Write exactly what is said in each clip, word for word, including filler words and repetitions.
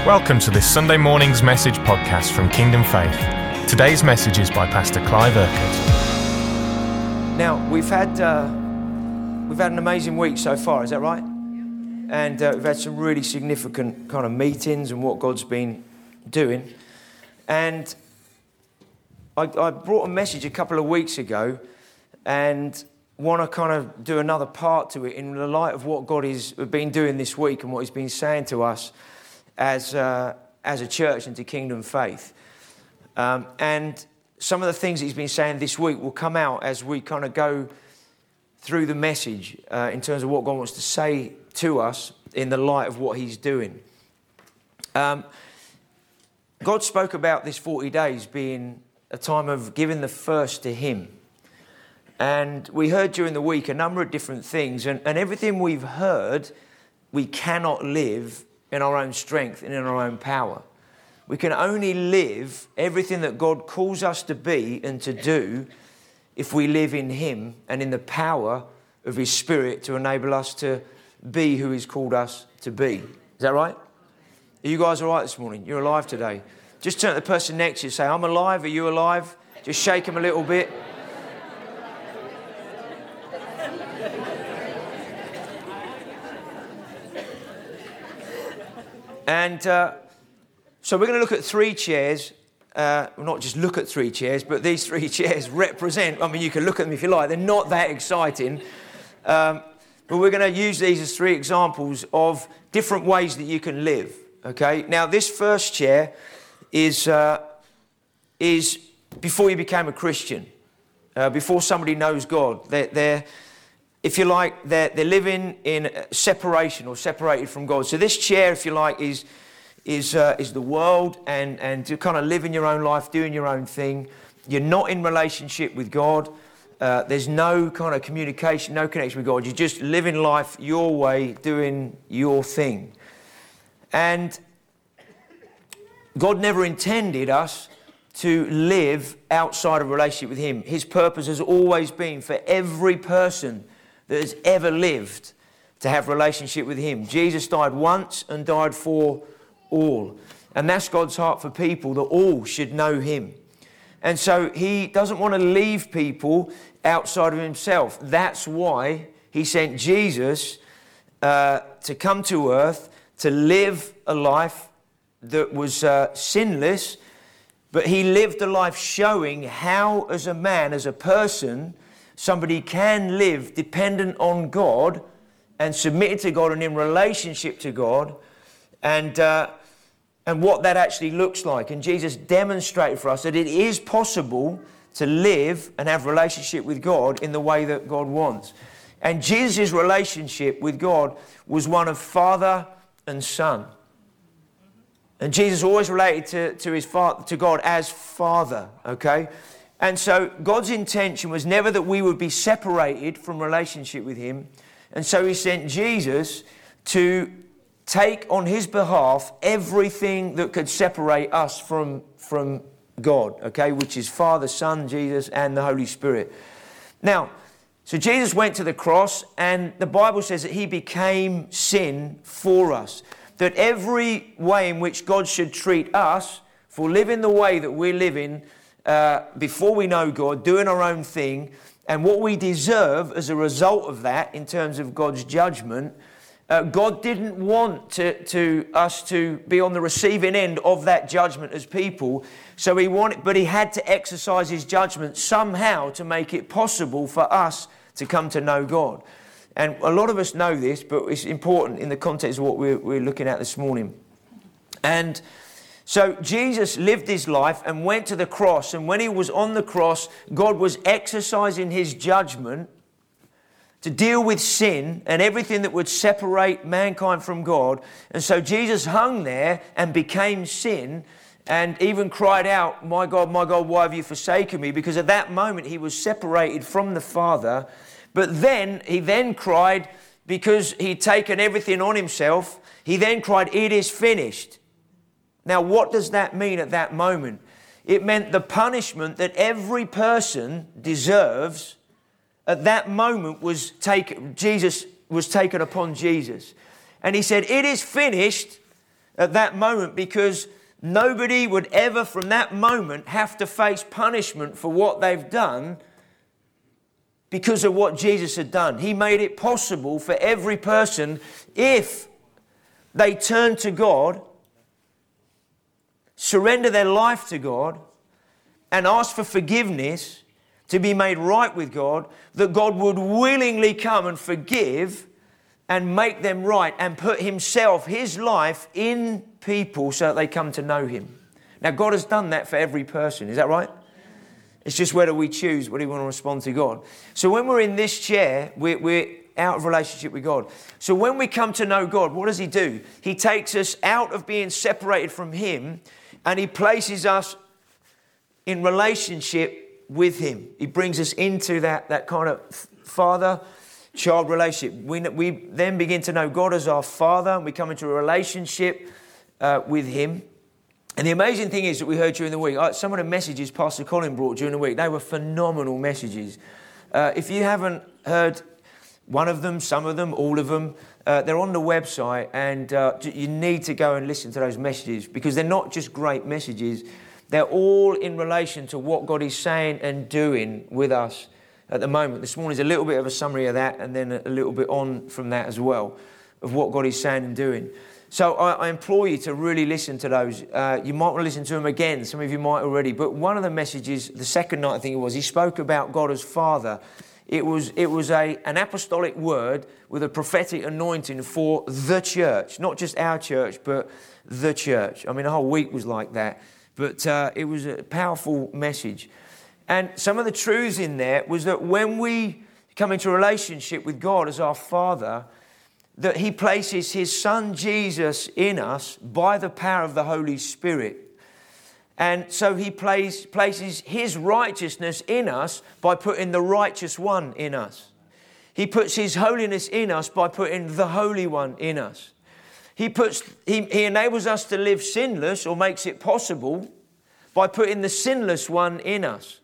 Welcome to this Sunday morning's message podcast from Kingdom Faith. Today's message is by Pastor Clive Urquhart. Now, we've had uh, we've had an amazing week so far, is that right? And uh, we've had some really significant kind of meetings and what God's been doing. And I, I brought a message a couple of weeks ago and want to kind of do another part to it in the light of what God has been doing this week and what He's been saying to us as uh, as a church and to Kingdom Faith. Um, and some of the things He's been saying this week will come out as we kind of go through the message uh, in terms of what God wants to say to us in the light of what He's doing. Um, God spoke about this forty days being a time of giving the first to Him. And we heard during the week a number of different things, and, and everything we've heard, we cannot live in our own strength and in our own power. We can only live everything that God calls us to be and to do if we live in Him and in the power of His Spirit to enable us to be who He's called us to be. Is that right? Are you guys all right this morning? You're alive today. Just turn to the person next to you and say, I'm alive. Are you alive? Just shake them a little bit. And uh, so we're going to look at three chairs, uh, well, not just look at three chairs, but these three chairs represent, I mean, you can look at them if you like, they're not that exciting. Um, but we're going to use these as three examples of different ways that you can live, okay? Now, this first chair is, uh, is before you became a Christian, uh, before somebody knows God. They're, they're if you like, they're, they're living in separation or separated from God. So this chair, if you like, is is uh, is the world, and, and to kind of living your own life, doing your own thing. You're not in relationship with God. Uh, there's no kind of communication, no connection with God. You're just living life your way, doing your thing. And God never intended us to live outside of a relationship with Him. His purpose has always been for every person that has ever lived to have a relationship with Him. Jesus died once and died for all. And that's God's heart for people, that all should know Him. And so He doesn't want to leave people outside of Himself. That's why He sent Jesus uh, to come to earth, to live a life that was uh, sinless, but He lived a life showing how, as a man, as a person, somebody can live dependent on God and submitted to God and in relationship to God, and uh, and what that actually looks like. And Jesus demonstrated for us that it is possible to live and have a relationship with God in the way that God wants. And Jesus' relationship with God was one of Father and Son. And Jesus always related to, to his father, to God as Father, okay? And so God's intention was never that we would be separated from relationship with Him. And so He sent Jesus to take on His behalf everything that could separate us from, from God, okay, which is Father, Son, Jesus, and the Holy Spirit. Now, so Jesus went to the cross, and the Bible says that He became sin for us. That every way in which God should treat us for living the way that we're living uh, before we know God, doing our own thing, and what we deserve as a result of that in terms of God's judgment, uh, God didn't want to, to us to be on the receiving end of that judgment as people. So He wanted, but He had to exercise His judgment somehow to make it possible for us to come to know God. And a lot of us know this, but it's important in the context of what we're, we're looking at this morning. And so Jesus lived His life and went to the cross. And when He was on the cross, God was exercising His judgment to deal with sin and everything that would separate mankind from God. And so Jesus hung there and became sin, and even cried out, "My God, my God, why have you forsaken me?" Because at that moment He was separated from the Father. But then, He then cried, because He'd taken everything on Himself, He then cried, "It is finished." Now, what does that mean at that moment? It meant the punishment that every person deserves at that moment was taken, Jesus was taken upon Jesus. And He said, "It is finished." at that moment, because nobody would ever from that moment have to face punishment for what they've done because of what Jesus had done. He made it possible for every person, if they turn to God, surrender their life to God, and ask for forgiveness to be made right with God, that God would willingly come and forgive and make them right and put himself, his life in people so that they come to know him. Now, God has done that for every person. Is that right? It's just whether we choose whether we want to respond to God. So when we're in this chair, we're, we're out of relationship with God. So when we come to know God, what does he do? He takes us out of being separated from him, and he places us in relationship with him. He brings us into that, that kind of father-child relationship. We, we then begin to know God as our Father, and we come into a relationship uh, with him. And the amazing thing is that we heard during the week, some of the messages Pastor Colin brought during the week, they were phenomenal messages. Uh, if you haven't heard one of them, some of them, all of them, uh, they're on the website, and uh, you need to go and listen to those messages, because they're not just great messages. They're all in relation to what God is saying and doing with us at the moment. This morning is a little bit of a summary of that, and then a little bit on from that as well, of what God is saying and doing. So I, I implore you to really listen to those. Uh, you might want to listen to them again. Some of you might already. But one of the messages, the second night I think it was, he spoke about God as Father. It was it was a an apostolic word with a prophetic anointing for the church. Not just our church, but the church. I mean, the whole week was like that. But uh, it was a powerful message. And some of the truths in there was that when we come into a relationship with God as our Father, that he places his Son Jesus in us by the power of the Holy Spirit. And so he plays, places his righteousness in us by putting the righteous one in us. He puts his holiness in us by putting the Holy One in us. He puts, he, he enables us to live sinless, or makes it possible, by putting the sinless one in us.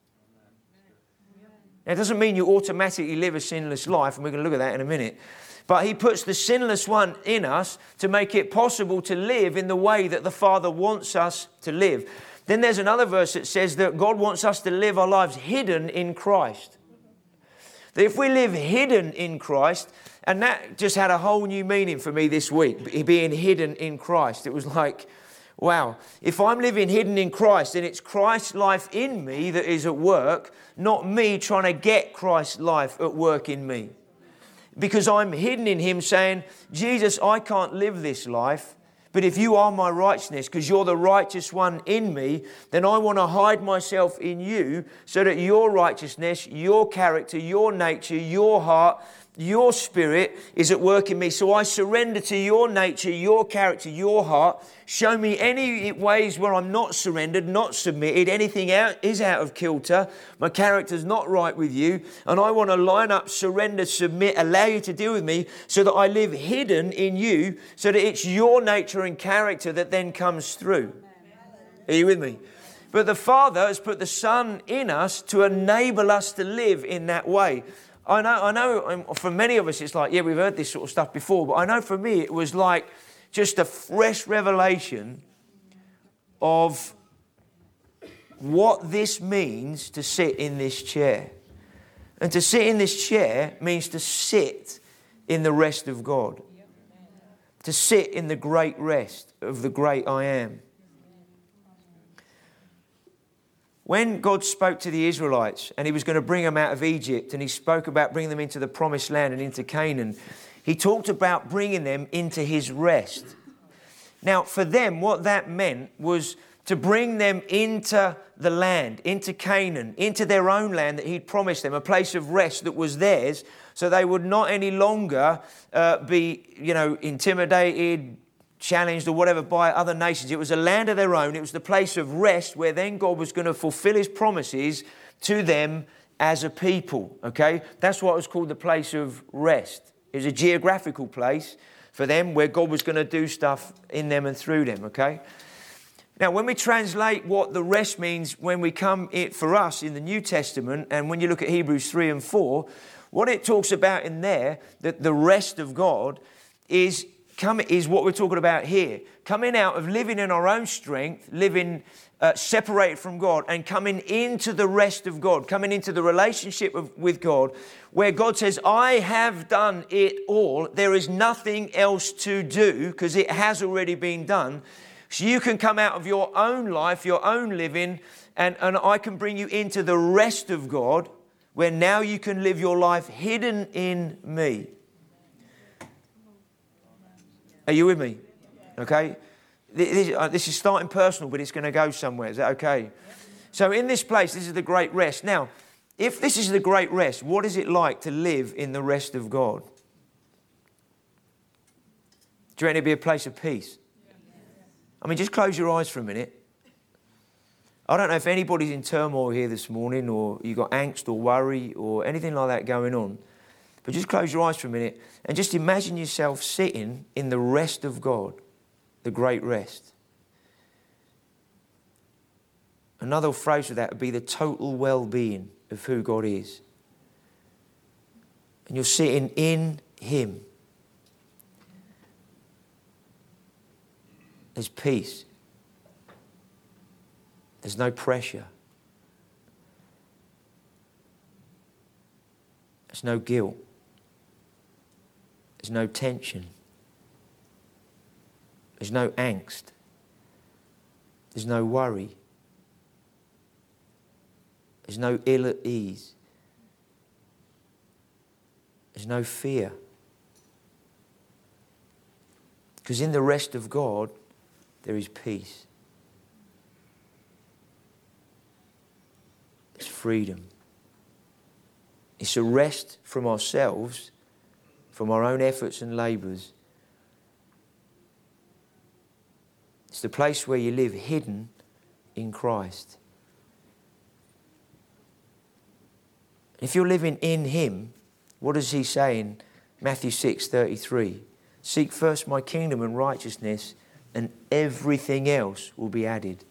Now, it doesn't mean you automatically live a sinless life, and we're going to look at that in a minute. But he puts the sinless one in us to make it possible to live in the way that the Father wants us to live. Then there's another verse that says that God wants us to live our lives hidden in Christ. That if we live hidden in Christ, and that just had a whole new meaning for me this week, being hidden in Christ. It was like, wow, if I'm living hidden in Christ, then it's Christ's life in me that is at work, not me trying to get Christ's life at work in me. Because I'm hidden in him, saying, Jesus, I can't live this life, but if you are my righteousness, because you're the righteous one in me, then I want to hide myself in you so that your righteousness, your character, your nature, your heart, your spirit is at work in me. So I surrender to your nature, your character, your heart. Show me any ways where I'm not surrendered, not submitted, anything out is out of kilter. My character's not right with you. And I want to line up, surrender, submit, allow you to deal with me so that I live hidden in you, so that it's your nature and character that then comes through. Are you with me? But the Father has put the Son in us to enable us to live in that way. I know, I know for many of us it's like, yeah, we've heard this sort of stuff before, but I know for me it was like just a fresh revelation of what this means to sit in this chair. And to sit in this chair means to sit in the rest of God. To sit in the great rest of the great I am. When God spoke to the Israelites and he was going to bring them out of Egypt, and he spoke about bringing them into the promised land and into Canaan, he talked about bringing them into his rest. Now, for them, what that meant was to bring them into the land, into Canaan, into their own land that he'd promised them, a place of rest that was theirs, so they would not any longer uh, be, you know, intimidated, challenged or whatever by other nations. It was a land of their own. It was the place of rest where then God was going to fulfill his promises to them as a people. Okay? That's what was called the place of rest. It was a geographical place for them where God was going to do stuff in them and through them. Okay? Now, when we translate what the rest means when we come it for us in the New Testament, and when you look at Hebrews three and four, what it talks about in there, that the rest of God is come, is what we're talking about here. Coming out of living in our own strength, living uh, separated from God, and coming into the rest of God, coming into the relationship of, with God, where God says, I have done it all. There is nothing else to do because it has already been done. So you can come out of your own life, your own living, and, and I can bring you into the rest of God, where now you can live your life hidden in me. Are you with me? Okay? This, uh, this is starting personal, but it's going to go somewhere. Is that okay? So in this place, this is the great rest. Now, if this is the great rest, what is it like to live in the rest of God? Do you reckon it'd be a place of peace? I mean, just close your eyes for a minute. I don't know if anybody's in turmoil here this morning, or you've got angst or worry or anything like that going on. But just close your eyes for a minute and just imagine yourself sitting in the rest of God, the great rest. Another phrase for that would be the total well-being of who God is. And you're sitting in Him. There's peace. There's no pressure. There's no guilt. There's no tension. There's no angst. There's no worry. There's no ill at ease. There's no fear. Because in the rest of God, there is peace. It's freedom. It's a rest from ourselves, from our own efforts and labours. It's the place where you live hidden in Christ. If you're living in Him, what does He say in Matthew six thirty-three? Seek first my kingdom and righteousness, and everything else will be added.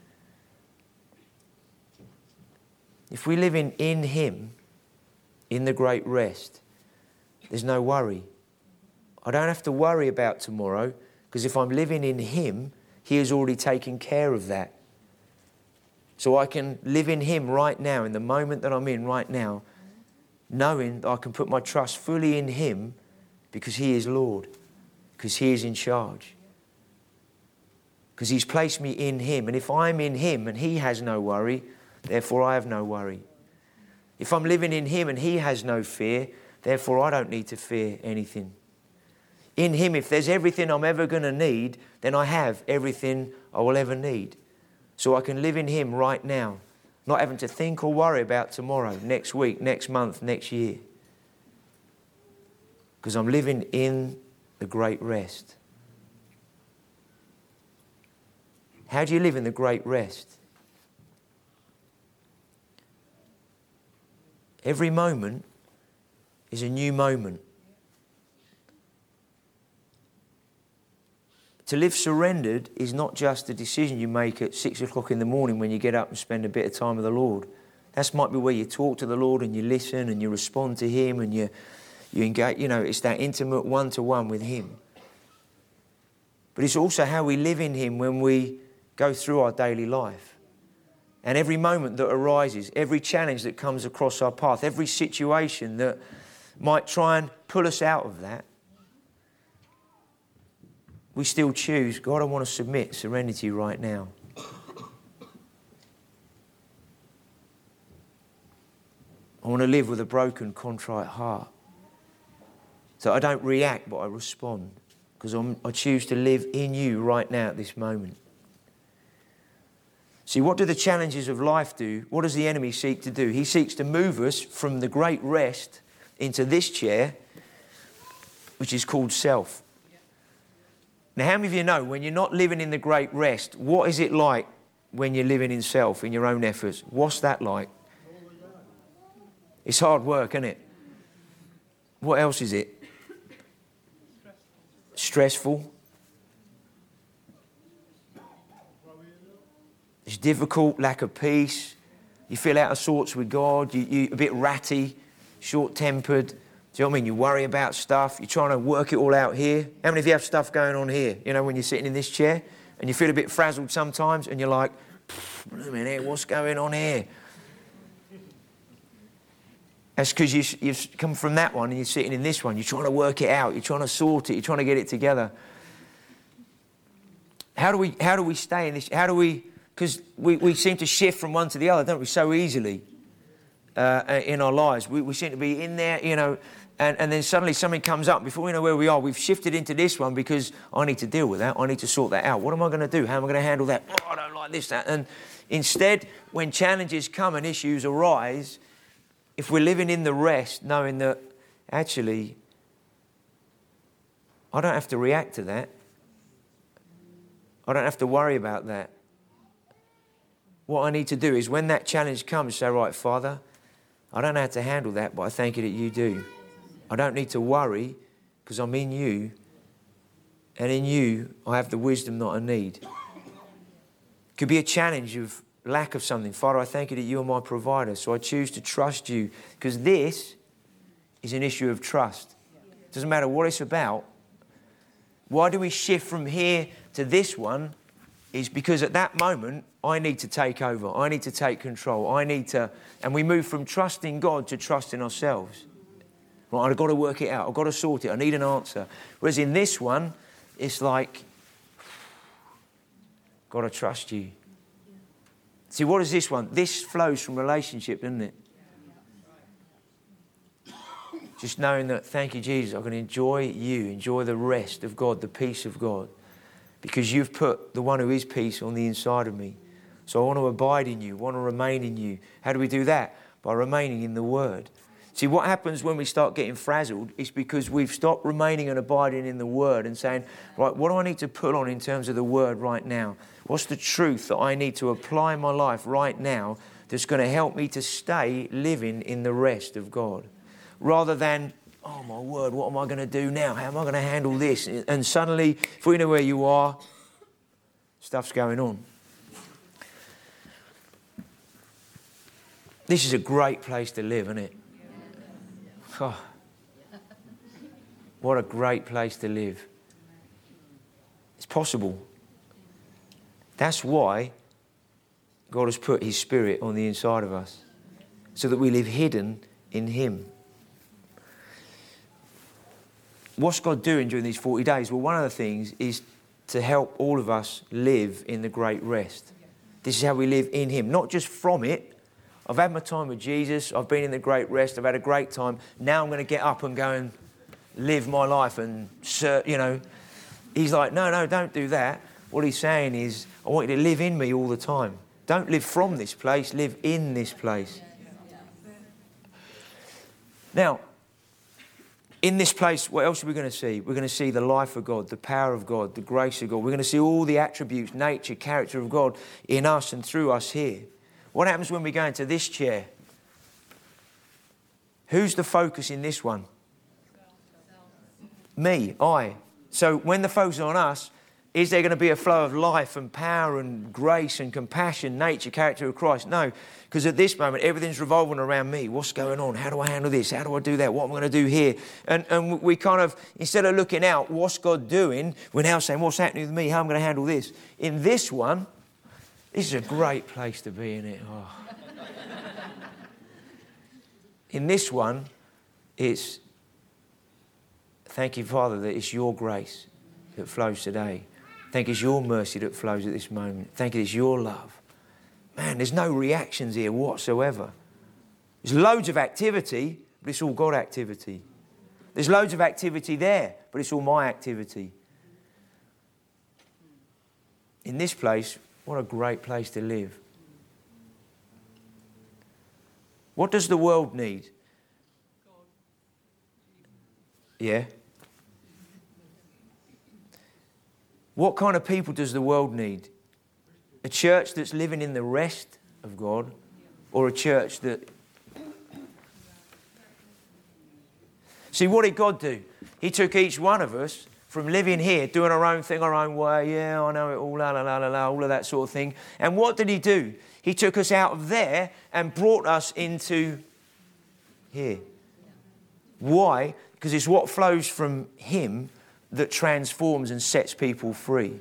If we live in, in Him, in the great rest, there's no worry. I don't have to worry about tomorrow, because if I'm living in Him, He has already taken care of that. So I can live in Him right now, in the moment that I'm in right now, knowing that I can put my trust fully in Him, because He is Lord, because He is in charge. Because He's placed me in Him. And if I'm in Him and He has no worry, therefore I have no worry. If I'm living in Him and He has no fear, therefore I don't need to fear anything. In Him, if there's everything I'm ever going to need, then I have everything I will ever need. So I can live in Him right now, not having to think or worry about tomorrow, next week, next month, next year. Because I'm living in the great rest. How do you live in the great rest? Every moment is a new moment. To live surrendered is not just a decision you make at six o'clock in the morning when you get up and spend a bit of time with the Lord. That might be where you talk to the Lord and you listen and you respond to Him and you, you engage. You know, it's that intimate one-to-one with Him. But it's also how we live in Him when we go through our daily life. And every moment that arises, every challenge that comes across our path, every situation that might try and pull us out of that, we still choose, God, I want to submit, surrender to you right now. I want to live with a broken, contrite heart. So I don't react, but I respond. Because I choose to live in you right now at this moment. See, what do the challenges of life do? What does the enemy seek to do? He seeks to move us from the great rest into this chair, which is called self. Now, how many of you know when you're not living in the great rest, what is it like when you're living in self, in your own efforts? What's that like? It's hard work, isn't it? What else is it? Stressful. It's difficult, lack of peace. You feel out of sorts with God. You, you're a bit ratty, short-tempered, Do you know what I mean? You worry about stuff. You're trying to work it all out here. How many of you have stuff going on here? You know, when you're sitting in this chair and you feel a bit frazzled sometimes and you're like, wait a minute, what's going on here? That's because you, you've come from that one and you're sitting in this one. You're trying to work it out. You're trying to sort it. You're trying to get it together. How do we, how do we stay in this? How do we, because we, we seem to shift from one to the other, don't we, so easily uh, in our lives. We, we seem to be in there, you know, and, and then suddenly something comes up. Before we know where we are, we've shifted into this one because I need to deal with that. I need to sort that out. What am I going to do? How am I going to handle that? Oh, I don't like this, that. And instead, when challenges come and issues arise, if we're living in the rest, knowing that actually I don't have to react to that. I don't have to worry about that. What I need to do is when that challenge comes, say, right, Father, I don't know how to handle that, but I thank you that you do. I don't need to worry because I'm in you. And in you, I have the wisdom that I need. It could be a challenge of lack of something. Father, I thank you that you are my provider. So I choose to trust you because this is an issue of trust. It doesn't matter what it's about. Why do we shift from here to this one? Is because at that moment, I need to take over. I need to take control. I need to, and we move from trusting God to trusting ourselves. Right, I've got to work it out. I've got to sort it. I need an answer. Whereas in this one, it's like, got to trust you. See, what is this one? This flows from relationship, doesn't it? Just knowing that, thank you, Jesus, I can enjoy you, enjoy the rest of God, the peace of God, because you've put the one who is peace on the inside of me. So I want to abide in you, want to remain in you. How do we do that? By remaining in the Word. See, what happens when we start getting frazzled is because we've stopped remaining and abiding in the Word and saying, right, what do I need to put on in terms of the Word right now? What's the truth that I need to apply in my life right now that's going to help me to stay living in the rest of God? Rather than, oh my word, what am I going to do now? How am I going to handle this? And suddenly, if we know where you are, stuff's going on. This is a great place to live, isn't it? Oh, what a great place to live. It's possible. That's why God has put his Spirit on the inside of us, so that we live hidden in him. What's God doing during these forty days? Well, one of the things is to help all of us live in the great rest. This is how we live in him, not just from it. I've had my time with Jesus. I've been in the great rest. I've had a great time. Now I'm going to get up and go and live my life and, you know. He's like, no, no, don't do that. What he's saying is, I want you to live in me all the time. Don't live from this place. Live in this place. Now, in this place, what else are we going to see? We're going to see the life of God, the power of God, the grace of God. We're going to see all the attributes, nature, character of God in us and through us here. What happens when we go into this chair? Who's the focus in this one? Me, I. So when the focus is on us, is there going to be a flow of life and power and grace and compassion, nature, character of Christ? No, because at this moment, everything's revolving around me. What's going on? How do I handle this? How do I do that? What am I going to do here? And, and we kind of, instead of looking out, what's God doing? We're now saying, what's happening with me? How am I going to handle this? In this one, this is a great place to be in it. Oh. In this one, it's, thank you, Father, that it's your grace that flows today. Thank you, it's your mercy that flows at this moment. Thank you, it's your love. Man, there's no reactions here whatsoever. There's loads of activity, but it's all God activity. There's loads of activity there, but it's all my activity. In this place, what a great place to live. What does the world need? Yeah. What kind of people does the world need? A church that's living in the rest of God, or a church that... See, what did God do? He took each one of us from living here, doing our own thing, our own way, yeah, I know it all, la, la, la, la, la, all of that sort of thing. And what did he do? He took us out of there and brought us into here. Why? Because it's what flows from him that transforms and sets people free.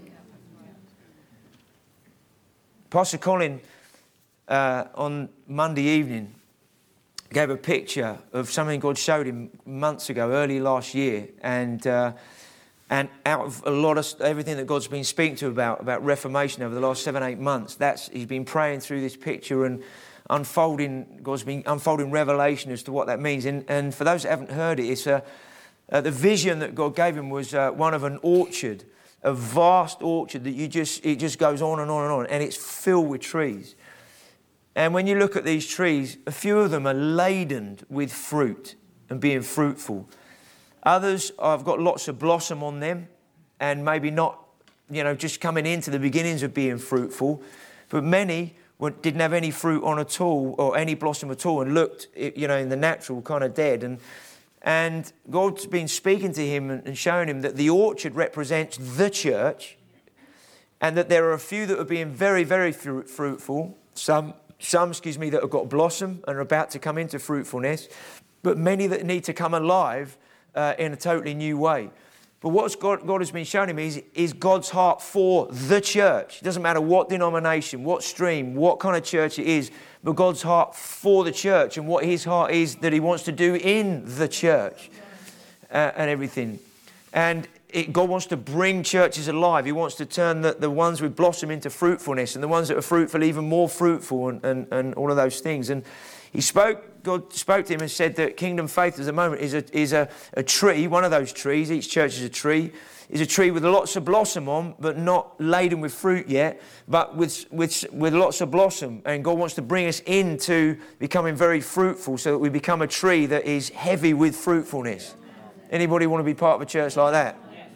Pastor Colin, uh, on Monday evening, gave a picture of something God showed him months ago, early last year. And uh, and out of a lot of everything that God's been speaking to about, about reformation over the last seven, eight months, that's he's been praying through this picture and unfolding, God's been unfolding revelation as to what that means. And, and for those that haven't heard it, it's a, uh, the vision that God gave him was uh, one of an orchard, a vast orchard that you just, it just goes on and on and on, and it's filled with trees. And when you look at these trees, a few of them are laden with fruit and being fruitful. Others have got lots of blossom on them and maybe not, you know, just coming into the beginnings of being fruitful. But many didn't have any fruit on at all or any blossom at all and looked, you know, in the natural kind of dead. And and God's been speaking to him and showing him that the orchard represents the church and that there are a few that are being very, very fruitful. Some, some, excuse me, that have got blossom and are about to come into fruitfulness, but many that need to come alive Uh, in a totally new way. But what God, God has been showing him is, is God's heart for the church. It doesn't matter what denomination, what stream, what kind of church it is, but God's heart for the church and what his heart is that he wants to do in the church uh, and everything. And it, God wants to bring churches alive. He wants to turn the, the ones with blossom into fruitfulness and the ones that are fruitful even more fruitful and, and, and all of those things. And he spoke, God spoke to him and said that Kingdom Faith at the moment is a is a, a tree, one of those trees, each church is a tree, is a tree with lots of blossom on, but not laden with fruit yet, but with, with, with lots of blossom. And God wants to bring us into becoming very fruitful so that we become a tree that is heavy with fruitfulness. Anybody want to be part of a church like that?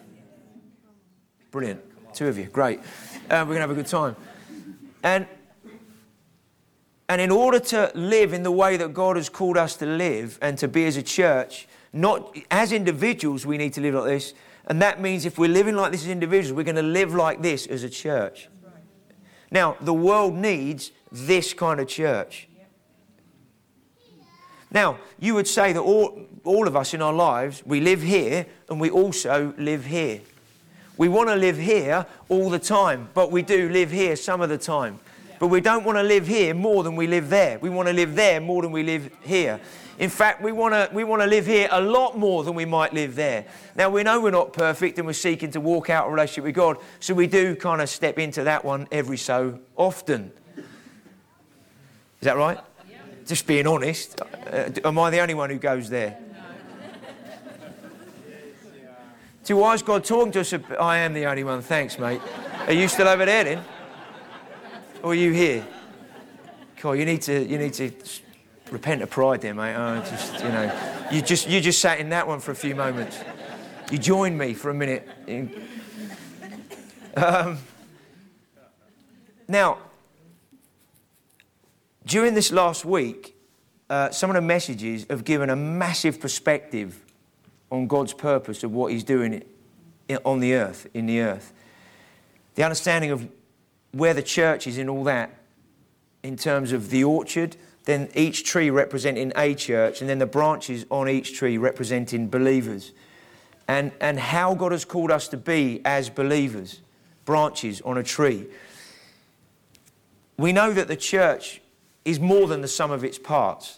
Brilliant. Two of you. Great. Uh, we're going to have a good time. And And in order to live in the way that God has called us to live and to be as a church, not as individuals, we need to live like this. And that means if we're living like this as individuals, we're going to live like this as a church. Now, the world needs this kind of church. Now, you would say that all, all of us in our lives, we live here and we also live here. We want to live here all the time, but we do live here some of the time. But we don't want to live here more than we live there. We want to live there more than we live here. In fact, we want to we want to live here a lot more than we might live there. Now, we know we're not perfect and we're seeking to walk out a relationship with God. So we do kind of step into that one every so often. Is that right? Yeah. Just being honest. Uh, am I the only one who goes there? So why is God talking to us? I am the only one. Thanks, mate. Are you still over there then? Or are you here? Cool, you need to you need to repent of pride there, mate. Oh, just you know, you just you just sat in that one for a few moments. You joined me for a minute. Um, now, during this last week, uh, some of the messages have given a massive perspective on God's purpose of what He's doing on the earth, in the earth. The understanding of where the church is in all that, in terms of the orchard, then each tree representing a church, and then the branches on each tree representing believers. And, and how God has called us to be as believers, branches on a tree. We know that the church is more than the sum of its parts.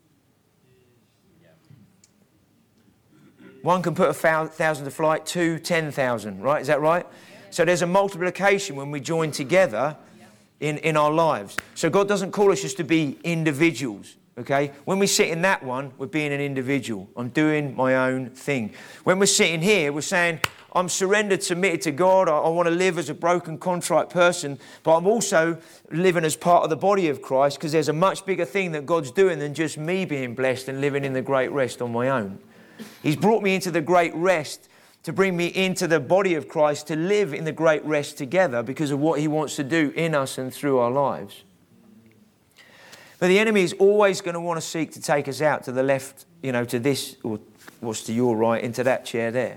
One can put a thousand to flight, two, ten thousand, right? Is that right? So there's a multiplication when we join together in, in our lives. So God doesn't call us just to be individuals, okay? When we sit in that one, we're being an individual. I'm doing my own thing. When we're sitting here, we're saying, I'm surrendered, submitted to God. I, I want to live as a broken, contrite person, but I'm also living as part of the body of Christ because there's a much bigger thing that God's doing than just me being blessed and living in the great rest on my own. He's brought me into the great rest to bring me into the body of Christ, to live in the great rest together because of what He wants to do in us and through our lives. But the enemy is always going to want to seek to take us out to the left, you know, to this, or what's to your right, into that chair there.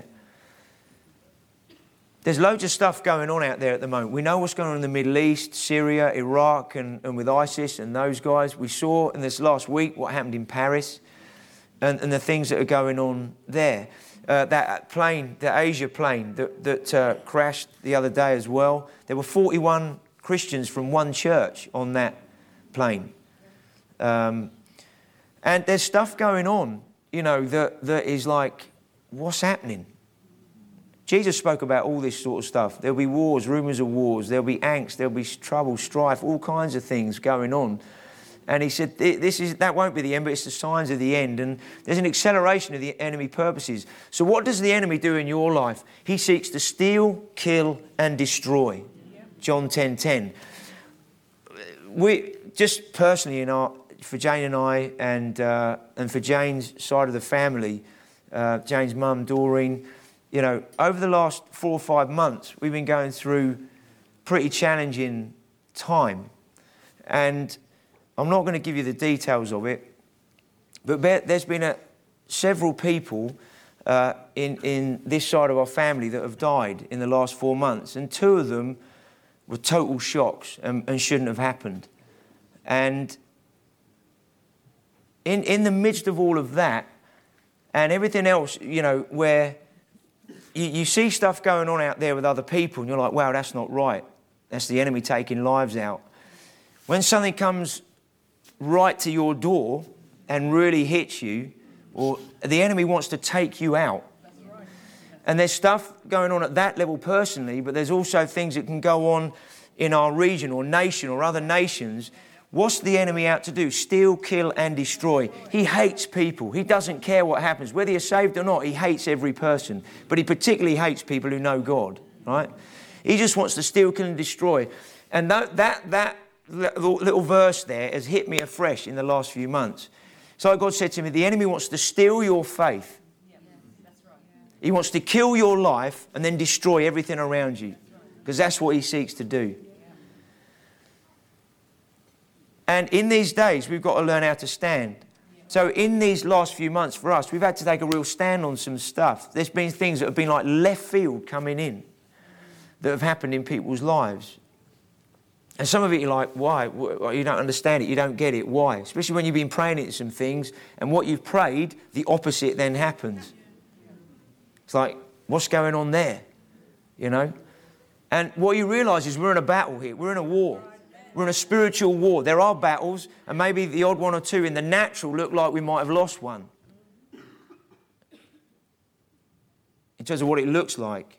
There's loads of stuff going on out there at the moment. We know what's going on in the Middle East, Syria, Iraq, and, and with ISIS and those guys. We saw in this last week what happened in Paris. and, and the things that are going on there. Uh, that plane, the Asia plane that, that uh, crashed the other day as well, there were forty-one Christians from one church on that plane. Um, and there's stuff going on, you know, that, that is like, what's happening? Jesus spoke about all this sort of stuff. There'll be wars, rumours of wars. There'll be angst. There'll be trouble, strife, all kinds of things going on. And he said, "This is that won't be the end, but it's the signs of the end." And there's an acceleration of the enemy purposes. So what does the enemy do in your life? He seeks to steal, kill, and destroy. John ten ten. We just personally, in our for Jane and I, and uh, and for Jane's side of the family, uh, Jane's mum, Doreen. You know, over the last four or five months, we've been going through pretty challenging time. And I'm not going to give you the details of it, but there's been a, several people uh, in, in this side of our family that have died in the last four months. And two of them were total shocks and, and shouldn't have happened. And in, in the midst of all of that and everything else, you know, where you, you see stuff going on out there with other people and you're like, wow, that's not right. That's the enemy taking lives out. When something comes right to your door and really hits you, or the enemy wants to take you out. And there's stuff going on at that level personally, but there's also things that can go on in our region or nation or other nations. What's the enemy out to do? Steal, kill, and destroy. He hates people. He doesn't care what happens. Whether you're saved or not, he hates every person. But he particularly hates people who know God, right? He just wants to steal, kill, and destroy. And that that that little verse there has hit me afresh in the last few months. So God said to me, the enemy wants to steal your faith. He wants to kill your life and then destroy everything around you. Because that's what he seeks to do. And in these days, we've got to learn how to stand. So in these last few months for us, we've had to take a real stand on some stuff. There's been things that have been like left field coming in that have happened in people's lives. And some of it you're like, why? You don't understand it. You don't get it. Why? Especially when you've been praying into some things and what you've prayed, the opposite then happens. It's like, what's going on there? You know? And what you realise is we're in a battle here. We're in a war. We're in a spiritual war. There are battles, and maybe the odd one or two in the natural look like we might have lost one. In terms of what it looks like.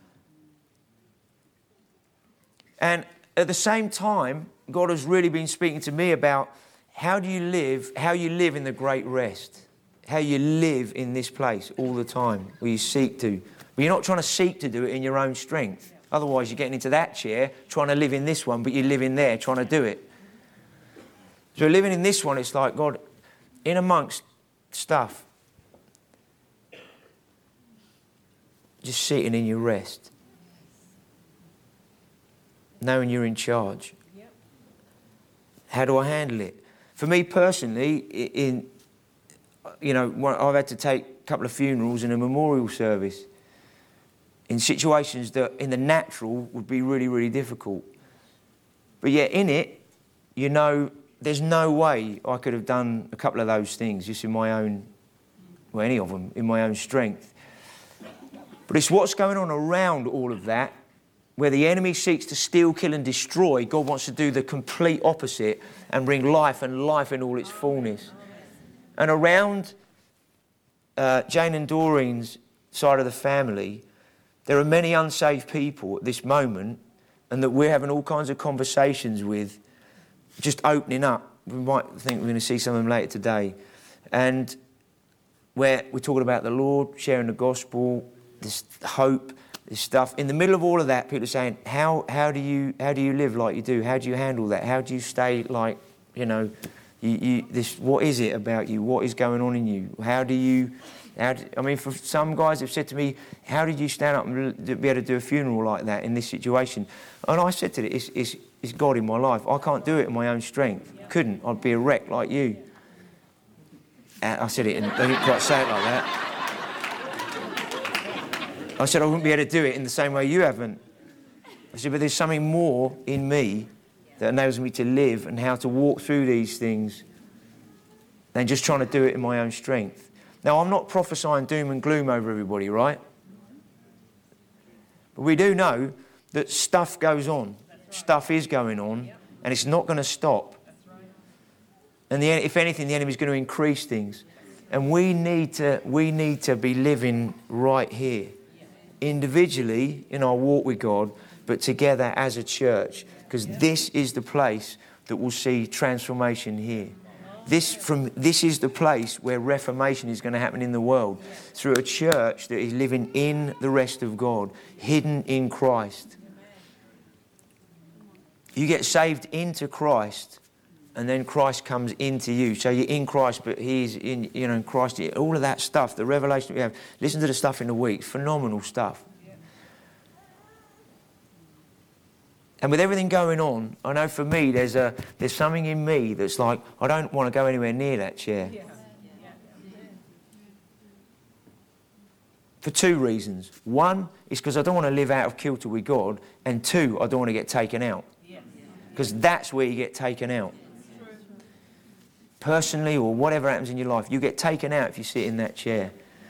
And at the same time, God has really been speaking to me about how do you live, how you live in the great rest. How you live in this place all the time, where you seek to. But you're not trying to seek to do it in your own strength. Otherwise, you're getting into that chair, trying to live in this one, but you live in there, trying to do it. So living in this one, it's like, God, in amongst stuff, just sitting in your rest. Knowing you're in charge. How do I handle it? For me personally, in you know, I've had to take a couple of funerals and a memorial service in situations that in the natural would be really, really difficult. But yet in it, you know, there's no way I could have done a couple of those things just in my own, well, any of them, in my own strength. But it's what's going on around all of that, where the enemy seeks to steal, kill and destroy. God wants to do the complete opposite and bring life and life in all its fullness. And around uh, Jane and Doreen's side of the family, there are many unsaved people at this moment, and that we're having all kinds of conversations with, just opening up. We might think we're going to see some of them later today. And where we're talking about the Lord, sharing the gospel, this hope, this stuff. In the middle of all of that, people are saying, how how do you how do you live like you do? How do you handle that? How do you stay like, you know, you, you this what is it about you? What is going on in you? How do you how do, I mean, for some guys have said to me, how did you stand up and be able to do a funeral like that in this situation? And I said to it, it's, it's, it's God in my life. I can't do it in my own strength. Couldn't. I'd be a wreck like you. And I said it, and they didn't quite say it like that. I said, I wouldn't be able to do it in the same way you haven't. I said, but there's something more in me that enables me to live and how to walk through these things than just trying to do it in my own strength. Now, I'm not prophesying doom and gloom over everybody, right? But we do know that stuff goes on. Stuff is going on, and it's not going to stop. And the, if anything, the enemy's going to increase things. And we need to, we need to be living right here, individually in our walk with God, but together as a church, because this is the place that will see transformation here. This, from, this is the place where reformation is going to happen in the world, through a church that is living in the rest of God, hidden in Christ. You get saved into Christ, and then Christ comes into you. So you're in Christ, but He's in, you know, in Christ. All of that stuff, the revelation we have. Listen to the stuff in the week. Phenomenal stuff. And with everything going on, I know for me, there's a there's something in me that's like, I don't want to go anywhere near that chair. Yeah. For two reasons. One is because I don't want to live out of kilter with God. And two, I don't want to get taken out. Because that's where you get taken out. Personally, or whatever happens in your life, you get taken out if you sit in that chair.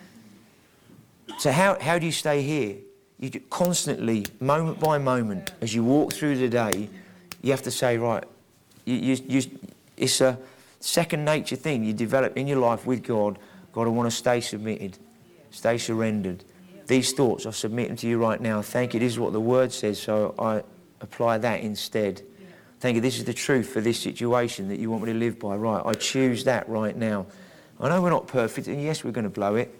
So how, how do you stay here? You do constantly, moment by moment, as you walk through the day, you have to say, right, you, you, you, it's a second nature thing you develop in your life with God. God, I want to stay submitted, stay surrendered. These thoughts, I submit them to you right now. Thank you, this is what the Word says, so I apply that instead. Thank you, this is the truth for this situation that you want me to live by. Right, I choose that right now. I know we're not perfect, and yes, we're going to blow it.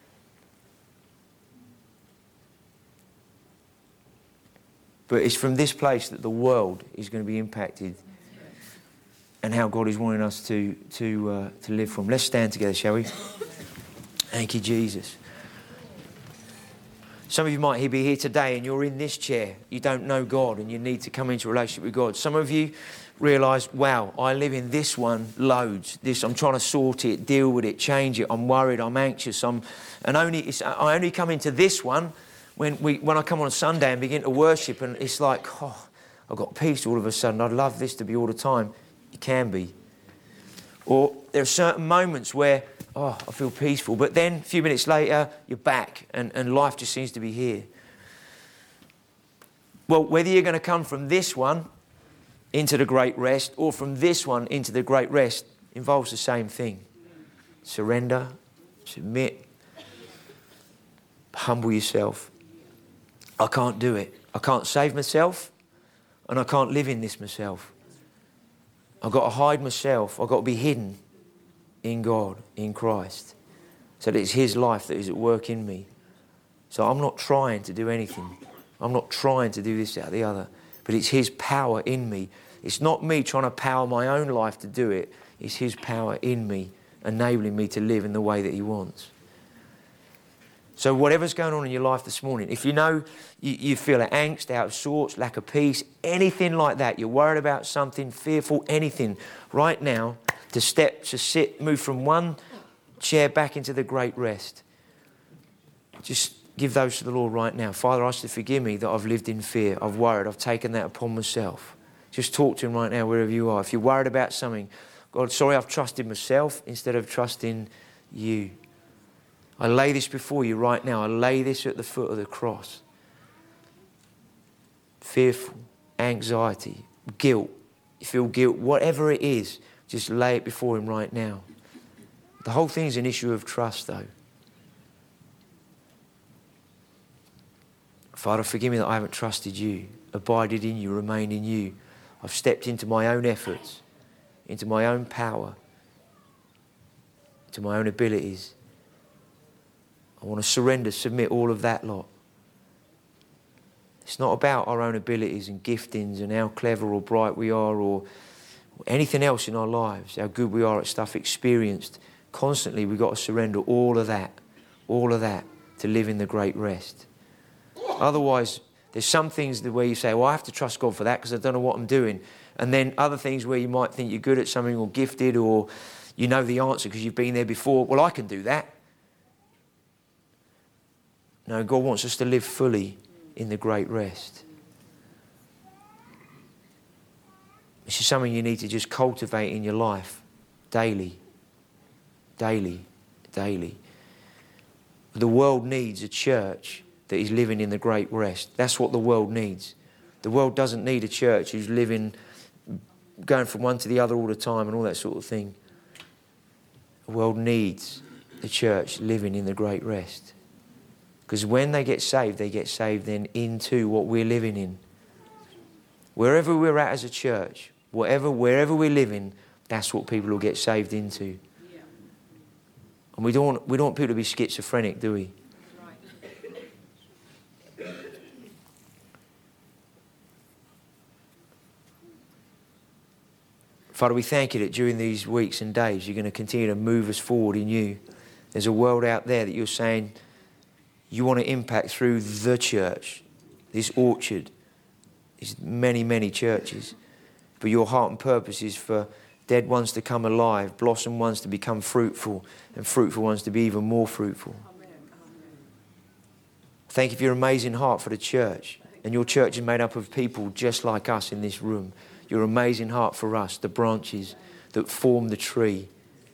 But it's from this place that the world is going to be impacted, and how God is wanting us to to uh, to live from. Let's stand together, shall we? Thank you, Jesus. Some of you might be here today and you're in this chair. You don't know God and you need to come into a relationship with God. Some of you realise, wow, I live in this one loads. This, I'm trying to sort it, deal with it, change it. I'm worried, I'm anxious. I'm, and only it's, I only come into this one when we when I come on Sunday and begin to worship, and it's like, oh, I've got peace all of a sudden. I'd love this to be all the time. It can be. Or there are certain moments where, oh, I feel peaceful. But then a few minutes later, you're back and, and life just seems to be here. Well, whether you're going to come from this one into the great rest or from this one into the great rest involves the same thing. Surrender, submit, humble yourself. I can't do it. I can't save myself and I can't live in this myself. I've got to hide myself. I've got to be hidden in God, in Christ, so that it's His life that is at work in me. So I'm not trying to do anything. I'm not trying to do this, that, or the other. But it's His power in me. It's not me trying to power my own life to do it. It's His power in me, enabling me to live in the way that He wants. So whatever's going on in your life this morning, if you know you, you feel angst, out of sorts, lack of peace, anything like that, you're worried about something, fearful, anything, right now, to step, to sit, move from one chair back into the great rest. Just give those to the Lord right now. Father, I ask you to forgive me that I've lived in fear. I've worried. I've taken that upon myself. Just talk to Him right now, wherever you are. If you're worried about something, God, sorry, I've trusted myself instead of trusting you. I lay this before you right now. I lay this at the foot of the cross. Fearful, anxiety, guilt. You feel guilt, whatever it is, just lay it before Him right now. The whole thing is an issue of trust, though. Father, forgive me that I haven't trusted you, abided in you, remained in you. I've stepped into my own efforts, into my own power, into my own abilities. I want to surrender, submit all of that lot. It's not about our own abilities and giftings and how clever or bright we are or anything else in our lives, how good we are at stuff experienced. Constantly we've got to surrender all of that, all of that to live in the great rest. Otherwise, there's some things where you say, well, I have to trust God for that because I don't know what I'm doing. And then other things where you might think you're good at something or gifted or you know the answer because you've been there before. Well, I can do that. No, God wants us to live fully in the great rest. This is something you need to just cultivate in your life daily. daily, daily. The world needs a church that is living in the great rest. That's what the world needs. The world doesn't need a church who's living, going from one to the other all the time and all that sort of thing. The world needs the church living in the great rest. Because when they get saved, they get saved then into what we're living in. Wherever we're at as a church, whatever, wherever we're living, that's what people will get saved into. And we don't want, we don't want people to be schizophrenic, do we? Father, we thank you that during these weeks and days you're going to continue to move us forward in you. There's a world out there that you're saying you want to impact through the church, this orchard, these many, many churches. But your heart and purpose is for dead ones to come alive, blossom ones to become fruitful, and fruitful ones to be even more fruitful. Amen. Thank you for your amazing heart for the church. And your church is made up of people just like us in this room. Your amazing heart for us, the branches that form the tree.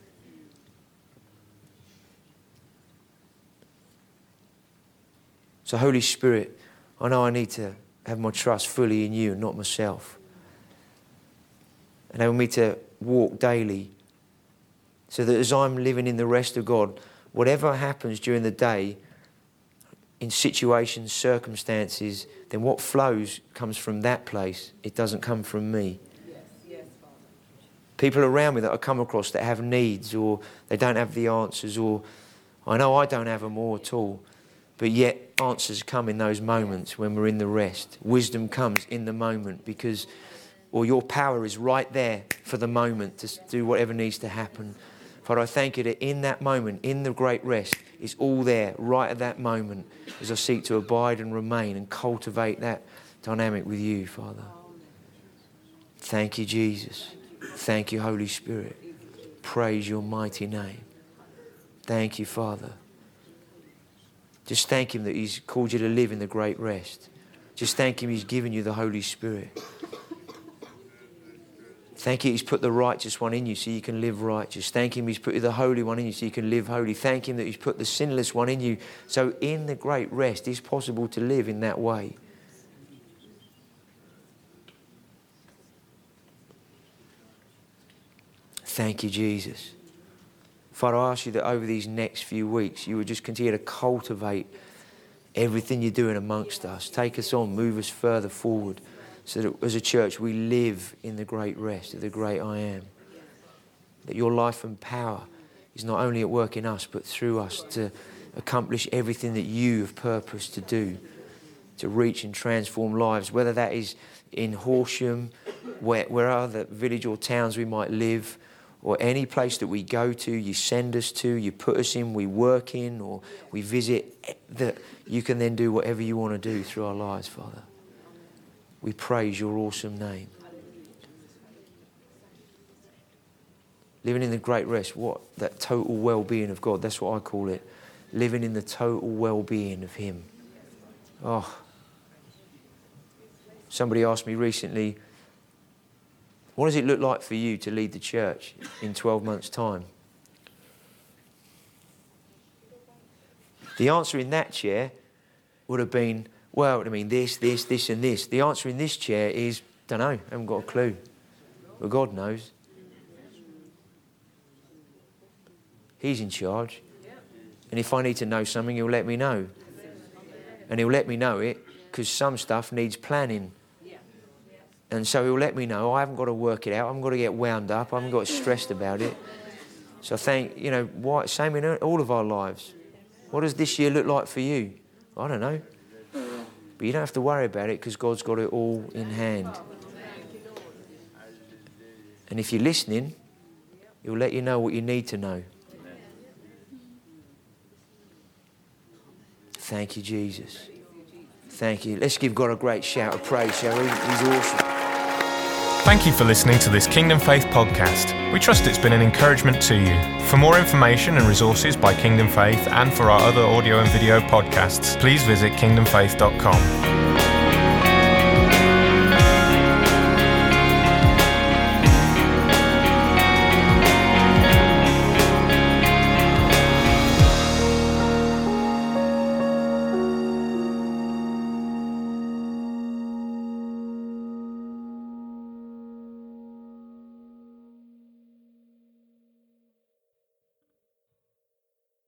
So Holy Spirit, I know I need to have my trust fully in you and not myself. Enable me to walk daily so that as I'm living in the rest of God, whatever happens during the day, in situations, circumstances, then what flows comes from that place. It doesn't come from me. Yes, yes, Father. People around me that I come across that have needs or they don't have the answers, or I know I don't have them all at all, but yet answers come in those moments when we're in the rest. Wisdom comes in the moment because, or your power is right there for the moment to do whatever needs to happen. Father, I thank you that in that moment, in the great rest, it's all there right at that moment as I seek to abide and remain and cultivate that dynamic with you, Father. Thank you, Jesus. Thank you, Holy Spirit. Praise your mighty name. Thank you, Father. Just thank him that he's called you to live in the great rest. Just thank him he's given you the Holy Spirit. Thank you he's put the righteous one in you so you can live righteous. Thank him he's put the holy one in you so you can live holy. Thank him that he's put the sinless one in you so in the great rest it's possible to live in that way. Thank you, Jesus. Father, I ask you that over these next few weeks you would just continue to cultivate everything you're doing amongst us. Take us on, move us further forward. So that as a church we live in the great rest of the great I am. That your life and power is not only at work in us but through us to accomplish everything that you have purposed to do. To reach and transform lives. Whether that is in Horsham, where, where other village or towns we might live, or any place that we go to, you send us to, you put us in, we work in, or we visit, that you can then do whatever you want to do through our lives, Father. We praise your awesome name. Living in the great rest, what? That total well-being of God, that's what I call it. Living in the total well-being of him. Oh. Somebody asked me recently, what does it look like for you to lead the church in twelve months' time? The answer in that chair would have been, well, I mean, this, this, this and this. The answer in this chair is, don't know, haven't got a clue. But God knows. He's in charge. And if I need to know something, he'll let me know. And he'll let me know it because some stuff needs planning. And so he'll let me know. I haven't got to work it out. I haven't got to get wound up. I haven't got stressed about it. So I think, you know, why, same in all of our lives. What does this year look like for you? I don't know. But you don't have to worry about it because God's got it all in hand. And if you're listening, he'll let you know what you need to know. Thank you, Jesus. Thank you. Let's give God a great shout of praise, shall we? He's awesome. Thank you for listening to this Kingdom Faith podcast. We trust it's been an encouragement to you. For more information and resources by Kingdom Faith and for our other audio and video podcasts, please visit kingdom faith dot com.